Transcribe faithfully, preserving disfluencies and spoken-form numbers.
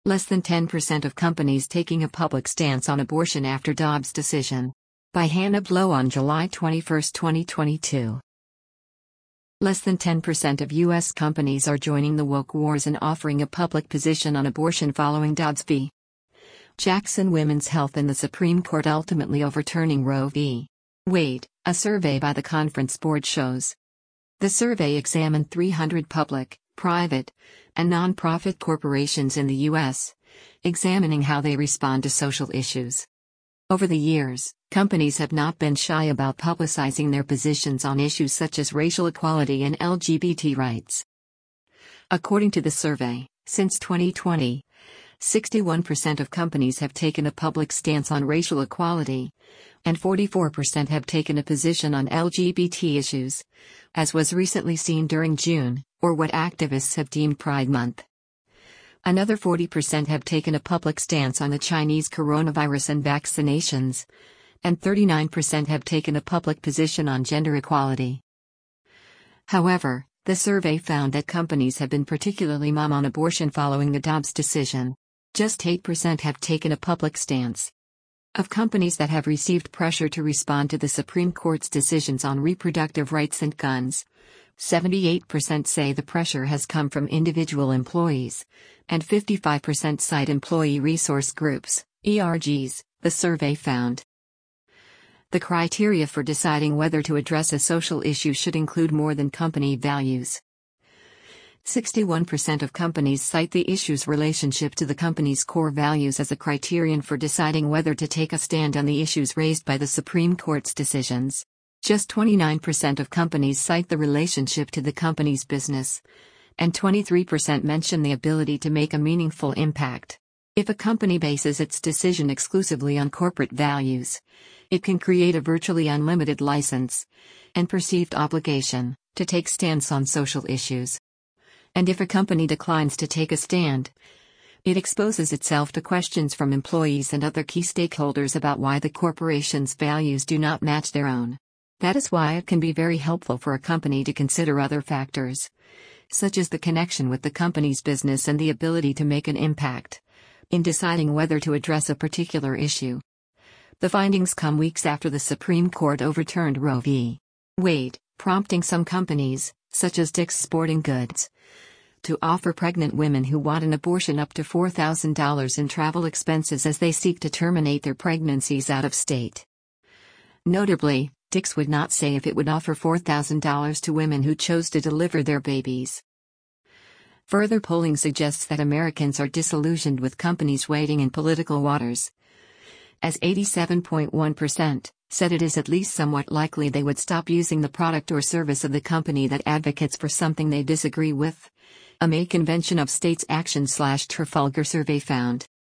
Less than ten percent of companies taking a public stance on abortion after Dobbs decision. By Hannah Blow on July twenty-first, twenty twenty-two. Less than ten percent of U S companies are joining the woke wars and offering a public position on abortion following Dobbs v. Jackson Women's Health and the Supreme Court ultimately overturning Roe v. Wade, a survey by the Conference Board shows. The survey examined three hundred public, private, and nonprofit corporations in the U S, examining how they respond to social issues. Over the years, companies have not been shy about publicizing their positions on issues such as racial equality and L G B T rights. According to the survey, since twenty twenty, sixty-one percent of companies have taken a public stance on racial equality, and forty-four percent have taken a position on L G B T issues, as was recently seen during June, or what activists have deemed Pride Month. Another forty percent have taken a public stance on the Chinese coronavirus and vaccinations, and thirty-nine percent have taken a public position on gender equality. However, the survey found that companies have been particularly mum on abortion following the Dobbs decision. Just eight percent have taken a public stance. Of companies that have received pressure to respond to the Supreme Court's decisions on reproductive rights and guns, seventy-eight percent say the pressure has come from individual employees, and fifty-five percent cite employee resource groups, E R Gs, the survey found. The criteria for deciding whether to address a social issue should include more than company values. sixty-one percent of companies cite the issue's relationship to the company's core values as a criterion for deciding whether to take a stand on the issues raised by the Supreme Court's decisions. Just twenty-nine percent of companies cite the relationship to the company's business, and twenty-three percent mention the ability to make a meaningful impact. If a company bases its decision exclusively on corporate values, it can create a virtually unlimited license and perceived obligation to take stands on social issues. And if a company declines to take a stand, it exposes itself to questions from employees and other key stakeholders about why the corporation's values do not match their own. That is why it can be very helpful for a company to consider other factors, such as the connection with the company's business and the ability to make an impact, in deciding whether to address a particular issue. The findings come weeks after the Supreme Court overturned Roe v. Wade, prompting some companies, such as Dick's Sporting Goods, to offer pregnant women who want an abortion up to four thousand dollars in travel expenses as they seek to terminate their pregnancies out of state. Notably, Dick's would not say if it would offer four thousand dollars to women who chose to deliver their babies. Further polling suggests that Americans are disillusioned with companies wading in political waters, as eighty-seven point one percent said it is at least somewhat likely they would stop using the product or service of the company that advocates for something they disagree with. A May Convention of States Action slash Trafalgar survey found.